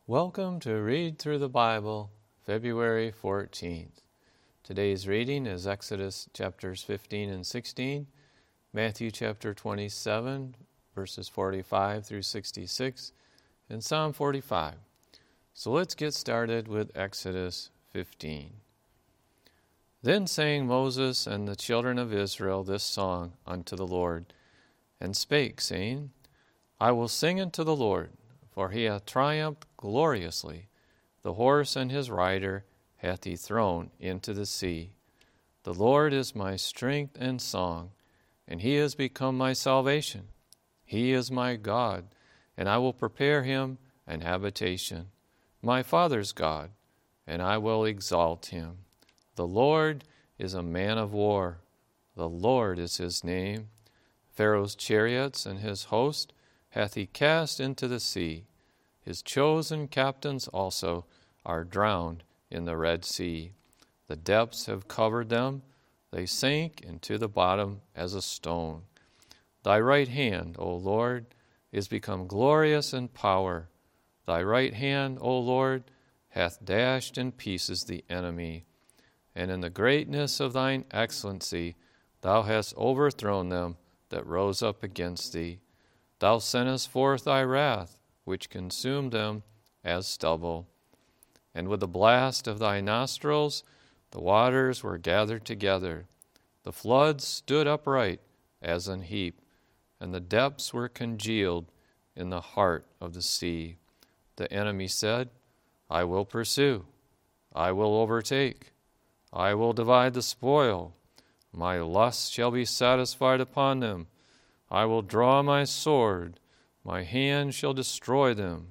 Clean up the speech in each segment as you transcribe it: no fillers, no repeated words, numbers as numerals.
Welcome to Read Through the Bible, February 14th. Today's reading is Exodus chapters 15 and 16, Matthew chapter 27, verses 45 through 66, and Psalm 45. So let's get started with Exodus 15. Then sang Moses and the children of Israel this song unto the Lord, and spake, saying, I will sing unto the Lord, for he hath triumphed gloriously. The horse and his rider hath he thrown into the sea. The Lord is my strength and song, and he is become my salvation. He is my God, and I will prepare him an habitation. My father's God, and I will exalt him. The Lord is a man of war. The Lord is his name. Pharaoh's chariots and his host hath he cast into the sea. His chosen captains also are drowned in the Red Sea. The depths have covered them. They sank into the bottom as a stone. Thy right hand, O Lord, is become glorious in power. Thy right hand, O Lord, hath dashed in pieces the enemy. And in the greatness of thine excellency thou hast overthrown them that rose up against thee. Thou sentest forth thy wrath, which consumed them as stubble. And with the blast of thy nostrils the waters were gathered together. The floods stood upright as an heap, and the depths were congealed in the heart of the sea. The enemy said, I will pursue, I will overtake, I will divide the spoil. My lust shall be satisfied upon them. I will draw my sword, my hand shall destroy them.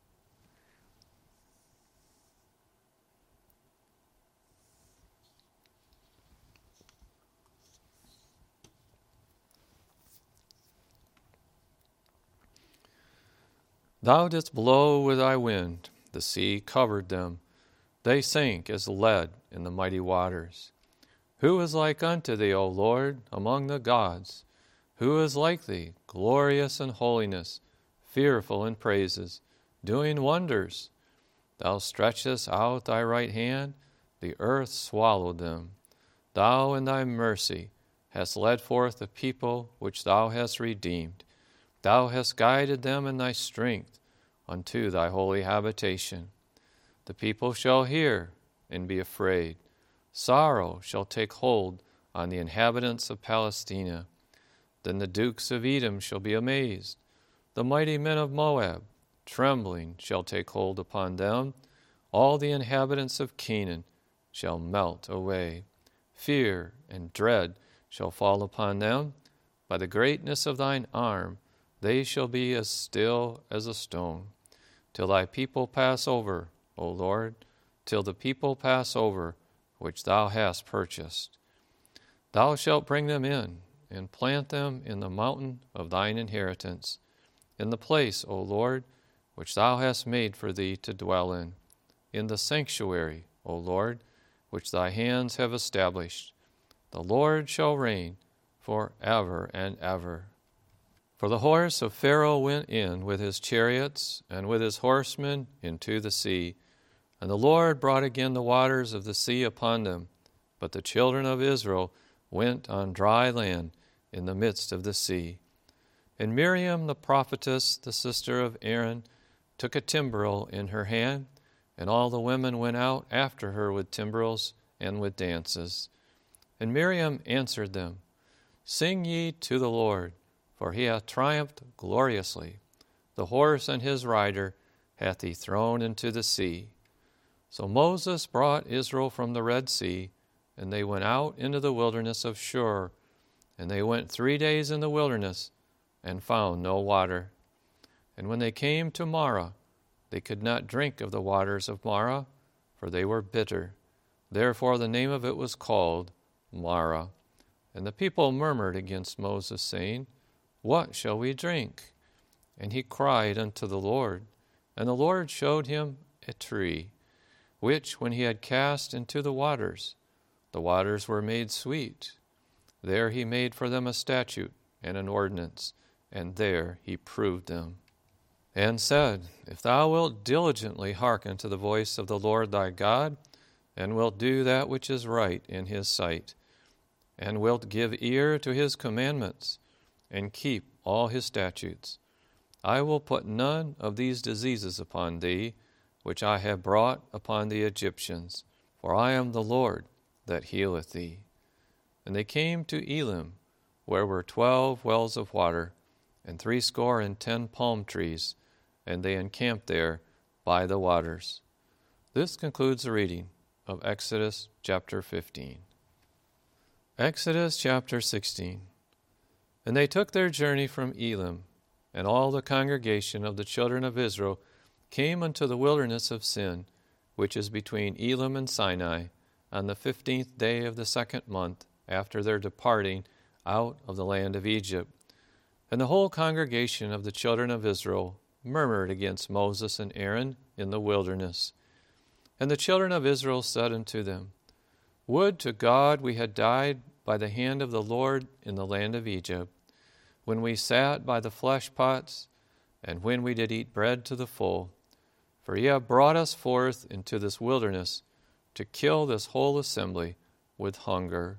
Thou didst blow with thy wind, the sea covered them. They sank as lead in the mighty waters. Who is like unto thee, O Lord, among the gods? Who is like thee, glorious in holiness, fearful in praises, doing wonders? Thou stretchest out thy right hand, the earth swallowed them. Thou in thy mercy hast led forth the people which thou hast redeemed. Thou hast guided them in thy strength unto thy holy habitation. The people shall hear and be afraid. Sorrow shall take hold on the inhabitants of Palestina. Then the dukes of Edom shall be amazed. The mighty men of Moab, trembling, shall take hold upon them. All the inhabitants of Canaan shall melt away. Fear and dread shall fall upon them. By the greatness of thine arm they shall be as still as a stone. Till thy people pass over, O Lord, till the people pass over, which thou hast purchased. Thou shalt bring them in, and plant them in the mountain of thine inheritance, in the place, O Lord, which thou hast made for thee to dwell in the sanctuary, O Lord, which thy hands have established. The Lord shall reign for ever and ever. For the horse of Pharaoh went in with his chariots and with his horsemen into the sea, and the Lord brought again the waters of the sea upon them. But the children of Israel went on dry land in the midst of the sea. And Miriam the prophetess, the sister of Aaron, took a timbrel in her hand, and all the women went out after her with timbrels and with dances. And Miriam answered them, Sing ye to the Lord, for he hath triumphed gloriously. The horse and his rider hath he thrown into the sea. So Moses brought Israel from the Red Sea, and they went out into the wilderness of Shur. And they went 3 days in the wilderness, and found no water. And when they came to Marah, they could not drink of the waters of Marah, for they were bitter. Therefore the name of it was called Marah. And the people murmured against Moses, saying, What shall we drink? And he cried unto the Lord, and the Lord showed him a tree, which when he had cast into the waters were made sweet. There he made for them a statute and an ordinance, and there he proved them. and said, If thou wilt diligently hearken to the voice of the Lord thy God, and wilt do that which is right in his sight, and wilt give ear to his commandments, and keep all his statutes, I will put none of these diseases upon thee, which I have brought upon the Egyptians, for I am the Lord that healeth thee. And they came to Elim, where were 12 wells of water, and 70 palm trees, and they encamped there by the waters. This concludes the reading of Exodus chapter 15. Exodus chapter 16. And they took their journey from Elim, and all the congregation of the children of Israel came unto the wilderness of Sin, which is between Elim and Sinai, on the 15th day of the 2nd month after their departing out of the land of Egypt. And the whole congregation of the children of Israel murmured against Moses and Aaron in the wilderness. And the children of Israel said unto them, Would to God we had died by the hand of the Lord in the land of Egypt, when we sat by the flesh pots, and when we did eat bread to the full. For ye have brought us forth into this wilderness to kill this whole assembly with hunger.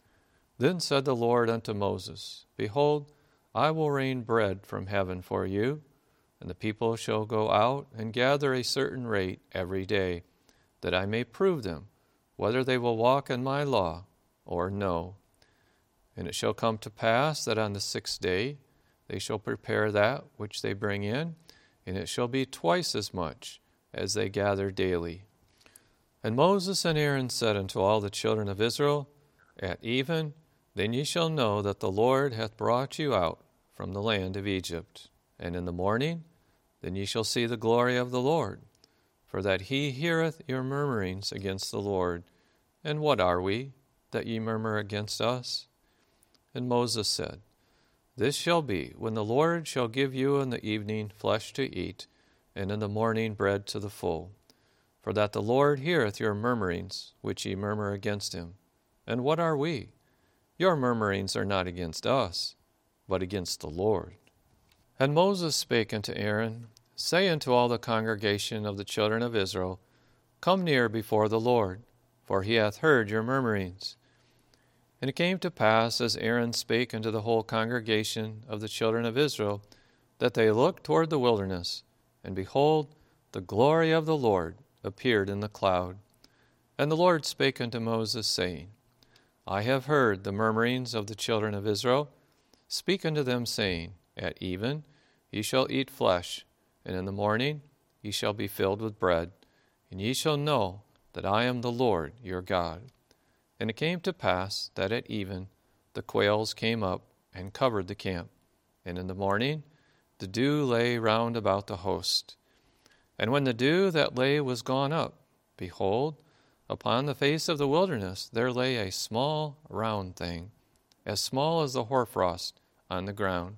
Then said the Lord unto Moses, Behold, I will rain bread from heaven for you, and the people shall go out and gather a certain rate every day, that I may prove them, whether they will walk in my law or no. And it shall come to pass that on the 6th day they shall prepare that which they bring in, and it shall be twice as much as they gather daily. And Moses and Aaron said unto all the children of Israel, At even, then ye shall know that the Lord hath brought you out from the land of Egypt. And in the morning, then ye shall see the glory of the Lord, for that he heareth your murmurings against the Lord. And what are we, that ye murmur against us? And Moses said, This shall be, when the Lord shall give you in the evening flesh to eat, and in the morning bread to the full. For that the Lord heareth your murmurings, which ye murmur against him. And what are we? Your murmurings are not against us, but against the Lord. And Moses spake unto Aaron, Say unto all the congregation of the children of Israel, Come near before the Lord, for he hath heard your murmurings. And it came to pass, as Aaron spake unto the whole congregation of the children of Israel, that they looked toward the wilderness, and behold, the glory of the Lord appeared in the cloud. And the Lord spake unto Moses, saying, I have heard the murmurings of the children of Israel. Speak unto them, saying, At even ye shall eat flesh, and in the morning ye shall be filled with bread, and ye shall know that I am the Lord your God. And it came to pass that at even the quails came up and covered the camp, and in the morning the dew lay round about the host. And when the dew that lay was gone up, behold, upon the face of the wilderness there lay a small round thing, as small as the hoarfrost on the ground.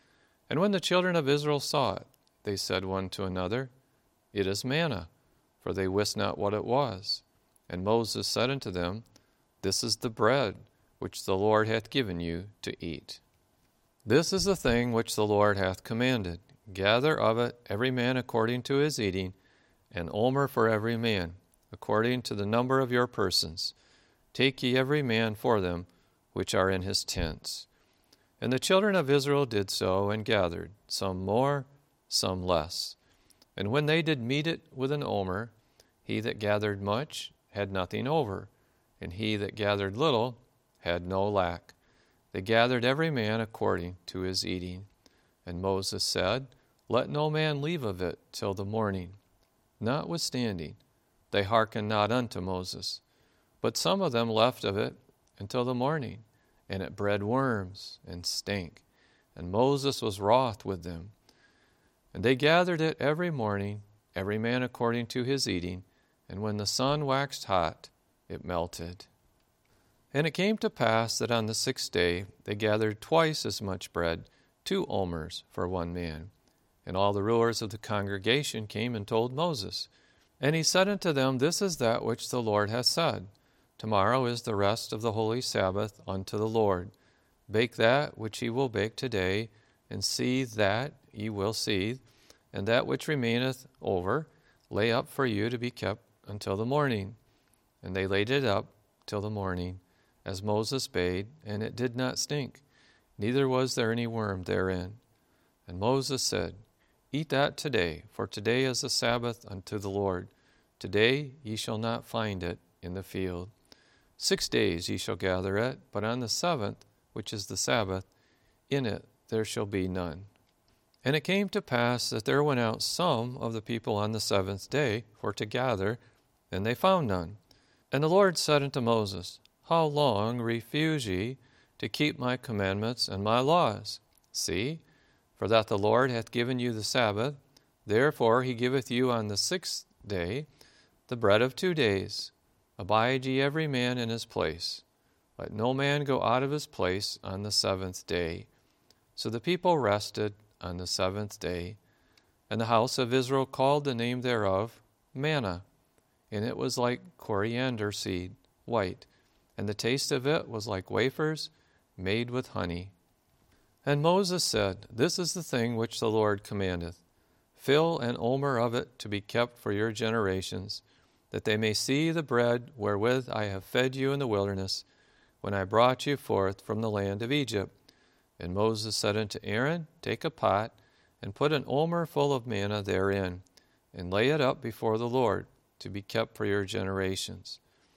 And when the children of Israel saw it, they said one to another, It is manna, for they wist not what it was. And Moses said unto them, This is the bread which the Lord hath given you to eat. This is the thing which the Lord hath commanded. Gather of it every man according to his eating, an omer for every man, according to the number of your persons. Take ye every man for them which are in his tents. And the children of Israel did so, and gathered, some more, some less. And when they did meet it with an omer, he that gathered much had nothing over, and he that gathered little had no lack. They gathered every man according to his eating. And Moses said, Let no man leave of it till the morning. Notwithstanding, they hearkened not unto Moses, but some of them left of it until the morning, and it bred worms and stank. And Moses was wroth with them. And they gathered it every morning, every man according to his eating, and when the sun waxed hot, it melted. And it came to pass that on the 6th day they gathered twice as much bread, 2 omers for one man. And all the rulers of the congregation came and told Moses. And he said unto them, This is that which the Lord hath said. Tomorrow is the rest of the holy Sabbath unto the Lord. Bake that which ye will bake today, and seethe that ye will seethe, and that which remaineth over lay up for you to be kept until the morning. And they laid it up till the morning, as Moses bade, and it did not stink, neither was there any worm therein. And Moses said, Eat that today, for today is the Sabbath unto the Lord. Today ye shall not find it in the field. 6 days ye shall gather it, but on the 7th, which is the Sabbath, in it there shall be none. And it came to pass that there went out some of the people on the 7th day for to gather, and they found none. And the Lord said unto Moses, How long refuse ye to keep my commandments and my laws? See, for that the Lord hath given you the Sabbath, therefore he giveth you on the 6th day the bread of 2 days. Abide ye every man in his place. Let no man go out of his place on the 7th day. So the people rested on the 7th day, and the house of Israel called the name thereof manna, and it was like coriander seed, white, and the taste of it was like wafers made with honey. And Moses said, This is the thing which the Lord commandeth. Fill an omer of it to be kept for your generations, that they may see the bread wherewith I have fed you in the wilderness, when I brought you forth from the land of Egypt. And Moses said unto Aaron, Take a pot, and put an omer full of manna therein, and lay it up before the Lord, to be kept for your generations.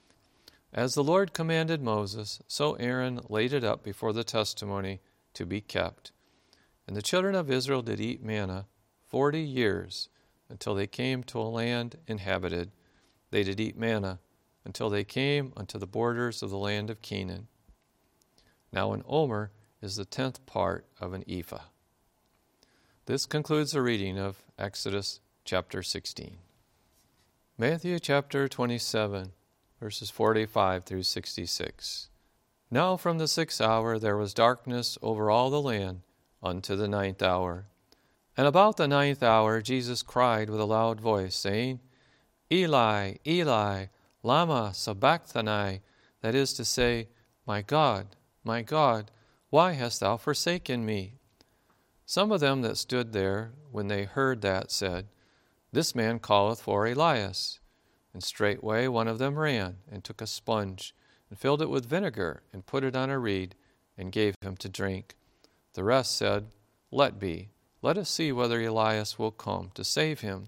As the Lord commanded Moses, so Aaron laid it up before the testimony, to be kept. And the children of Israel did eat manna 40 years, until they came to a land inhabited. They did eat manna, until they came unto the borders of the land of Canaan. Now an omer is the 10th part of an ephah. This concludes the reading of Exodus chapter 16. Matthew chapter 27, verses 45 through 66. Now from the 6th hour there was darkness over all the land unto the 9th hour. And about the 9th hour Jesus cried with a loud voice, saying, Eli, Eli, lama sabachthani, that is to say, my God, why hast thou forsaken me? Some of them that stood there, when they heard that, said, This man calleth for Elias. And straightway one of them ran, and took a sponge, and filled it with vinegar, and put it on a reed, and gave him to drink. The rest said, Let be, let us see whether Elias will come to save him.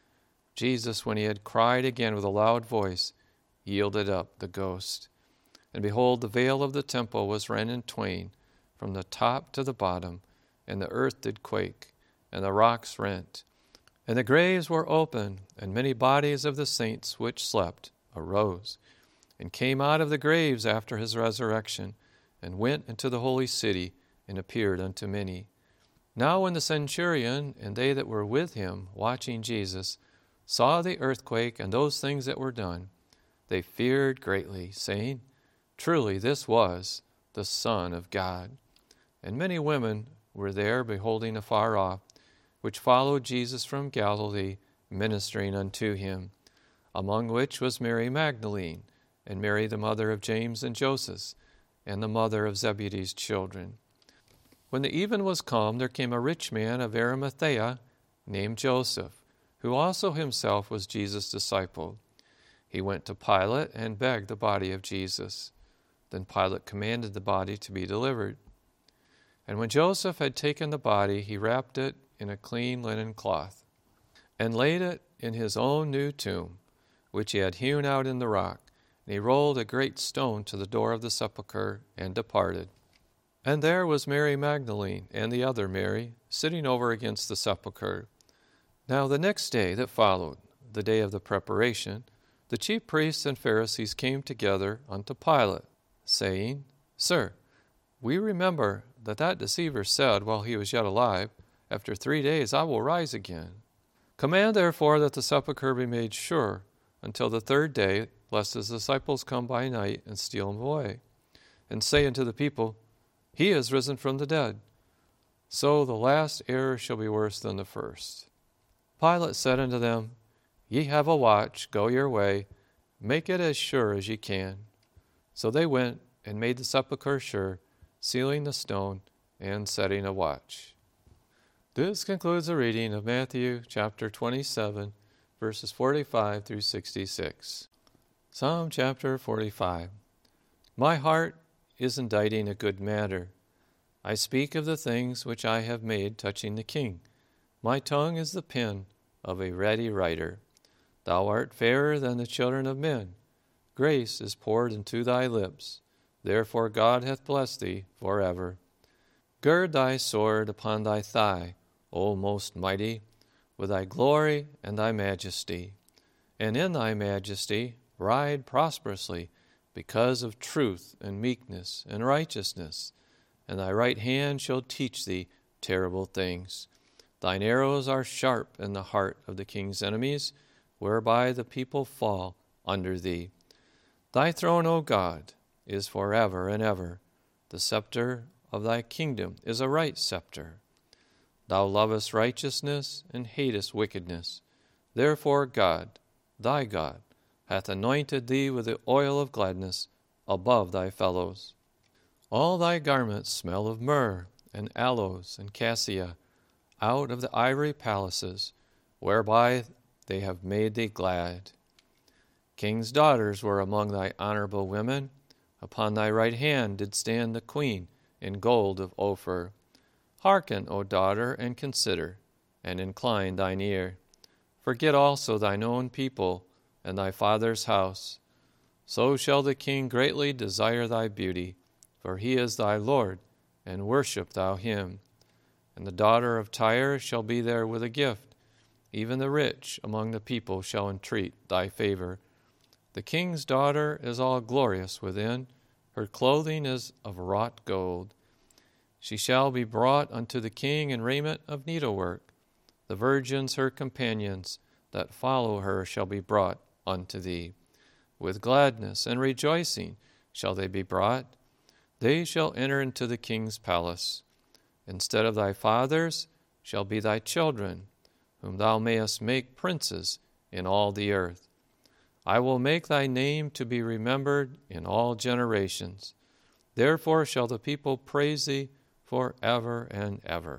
Jesus, when he had cried again with a loud voice, yielded up the ghost. And behold, the veil of the temple was rent in twain, from the top to the bottom, and the earth did quake, and the rocks rent. And the graves were open, and many bodies of the saints which slept arose, and came out of the graves after his resurrection, and went into the holy city, and appeared unto many. Now when the centurion and they that were with him, watching Jesus, saw the earthquake and those things that were done, they feared greatly, saying, Truly this was the Son of God. And many women were there beholding afar off, which followed Jesus from Galilee, ministering unto him, among which was Mary Magdalene, and Mary the mother of James and Joseph, and the mother of Zebedee's children. When the even was come, there came a rich man of Arimathea, named Joseph, who also himself was Jesus' disciple. He went to Pilate and begged the body of Jesus. Then Pilate commanded the body to be delivered. And when Joseph had taken the body, he wrapped it in a clean linen cloth, and laid it in his own new tomb, which he had hewn out in the rock. And he rolled a great stone to the door of the sepulchre, and departed. And there was Mary Magdalene, and the other Mary, sitting over against the sepulchre. Now the next day that followed, the day of the preparation, the chief priests and Pharisees came together unto Pilate, saying, Sir, we remember that deceiver said while he was yet alive, After 3 days I will rise again. Command therefore that the sepulchre be made sure until the 3rd day, lest his disciples come by night and steal him away, and say unto the people, He is risen from the dead. So the last error shall be worse than the first. Pilate said unto them, Ye have a watch, go your way, make it as sure as ye can. So they went and made the sepulchre sure, sealing the stone and setting a watch. This concludes the reading of Matthew chapter 27, verses 45 through 66. Psalm chapter 45. My heart is inditing a good matter. I speak of the things which I have made touching the king. My tongue is the pen of a ready writer. Thou art fairer than the children of men. Grace is poured into thy lips. Therefore God hath blessed thee forever. Gird thy sword upon thy thigh, O most mighty, with thy glory and thy majesty. And in thy majesty ride prosperously, because of truth and meekness and righteousness. And thy right hand shall teach thee terrible things. Thine arrows are sharp in the heart of the king's enemies, whereby the people fall under thee. Thy throne, O God, is forever and ever. The scepter of thy kingdom is a right scepter. Thou lovest righteousness and hatest wickedness. Therefore God, thy God, hath anointed thee with the oil of gladness above thy fellows. All thy garments smell of myrrh and aloes and cassia, out of the ivory palaces, whereby they have made thee glad. King's daughters were among thy honorable women. Upon thy right hand did stand the queen in gold of Ophir. Hearken, O daughter, and consider, and incline thine ear. Forget also thine own people and thy father's house. So shall the king greatly desire thy beauty, for he is thy Lord, and worship thou him. And the daughter of Tyre shall be there with a gift. Even the rich among the people shall entreat thy favor. The king's daughter is all glorious within. Her clothing is of wrought gold. She shall be brought unto the king in raiment of needlework. The virgins her companions that follow her shall be brought unto thee. With gladness and rejoicing shall they be brought. They shall enter into the king's palace. Instead of thy fathers shall be thy children, whom thou mayest make princes in all the earth. I will make thy name to be remembered in all generations. Therefore shall the people praise thee forever and ever.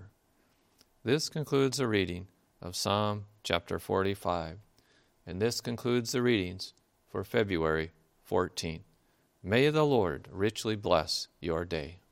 This concludes the reading of Psalm chapter 45, and this concludes the readings for February 14th. May the Lord richly bless your day.